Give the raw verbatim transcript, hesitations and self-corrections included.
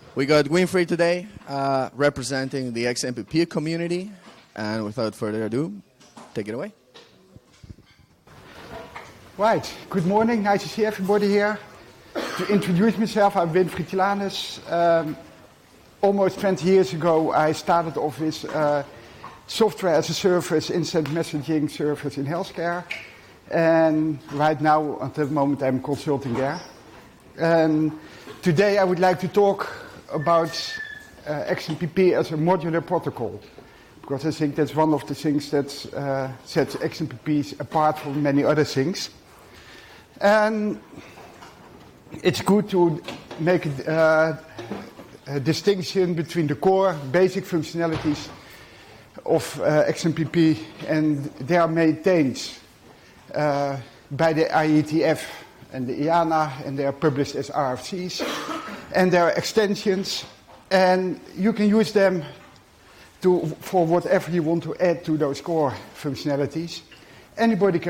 We got Winfried today, uh, representing the X M P P community. And without further ado, take it away. Right. Good morning. Nice to see everybody here. To introduce myself, I'm Winfried Tilanus. Um, almost twenty years ago, I started off with uh, software as a service, instant messaging service in healthcare. And right now, at the moment, I'm consulting there. And today, I would like to talk about uh, X M P P as a modular protocol, because I think that's one of the things that uh, sets X M P Ps apart from many other things. And it's good to make a, uh, a distinction between the core basic functionalities of uh, X M P P, and they are maintained uh, by the I E T F and the I A N A, and they are published as R F Cs, and there are extensions, and you can use them to, for whatever you want to add to those core functionalities. Anybody can